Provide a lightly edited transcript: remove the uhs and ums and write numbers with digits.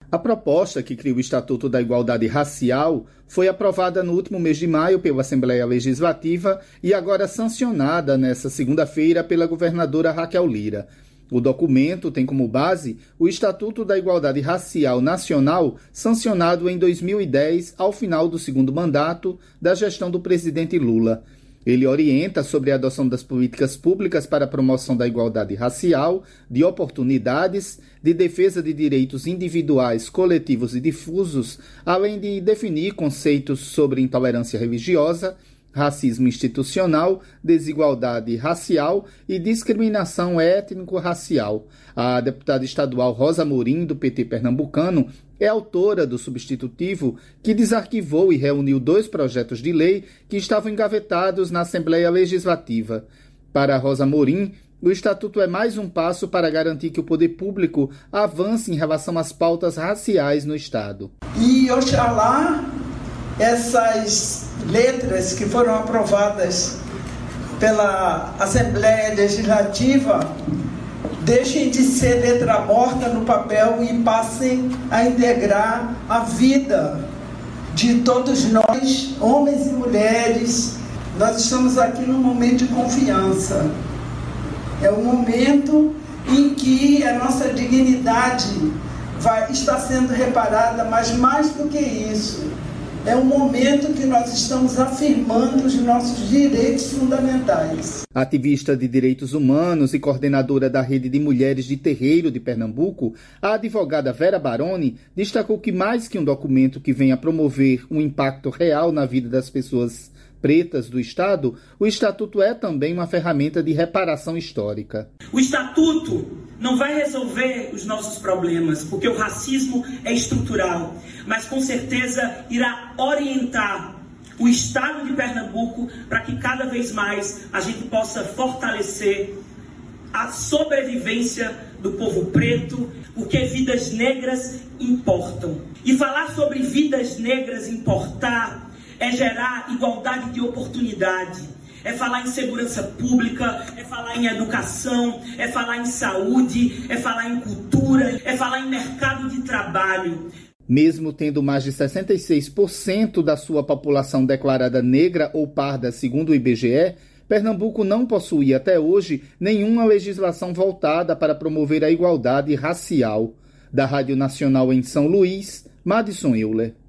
A proposta que cria o Estatuto da Igualdade Racial foi aprovada no último mês de maio pela Assembleia Legislativa e agora sancionada nesta segunda-feira pela governadora Raquel Lira. O documento tem como base o Estatuto da Igualdade Racial Nacional, sancionado em 2010, ao final do segundo mandato da gestão do presidente Lula. Ele orienta sobre a adoção das políticas públicas para a promoção da igualdade racial, de oportunidades, de defesa de direitos individuais, coletivos e difusos, além de definir conceitos sobre intolerância religiosa, racismo institucional, desigualdade racial e discriminação étnico-racial. A deputada estadual Rosa Morim, do PT pernambucano, é autora do substitutivo que desarquivou e reuniu 2 projetos de lei que estavam engavetados na Assembleia Legislativa. Para Rosa Morim, o Estatuto é mais um passo para garantir que o poder público avance em relação às pautas raciais no Estado. E oxalá essas letras que foram aprovadas pela Assembleia Legislativa deixem de ser letra morta no papel e passem a integrar a vida de todos nós, homens e mulheres. Nós estamos aqui num momento de confiança. É um momento em que a nossa dignidade está sendo reparada, mas mais do que isso, é um momento que nós estamos afirmando os nossos direitos fundamentais. A ativista de direitos humanos e coordenadora da Rede de Mulheres de Terreiro de Pernambuco, a advogada Vera Baroni, destacou que mais que um documento que venha promover um impacto real na vida das pessoas pretas do Estado, o Estatuto é também uma ferramenta de reparação histórica. O Estatuto não vai resolver os nossos problemas, porque o racismo é estrutural, mas com certeza irá orientar o Estado de Pernambuco para que cada vez mais a gente possa fortalecer a sobrevivência do povo preto, porque vidas negras importam. E falar sobre vidas negras importar é gerar igualdade de oportunidade, é falar em segurança pública, é falar em educação, é falar em saúde, é falar em cultura, é falar em mercado de trabalho. Mesmo tendo mais de 66% da sua população declarada negra ou parda, segundo o IBGE, Pernambuco não possui até hoje nenhuma legislação voltada para promover a igualdade racial. Da Rádio Nacional em São Luís, Madison Euler.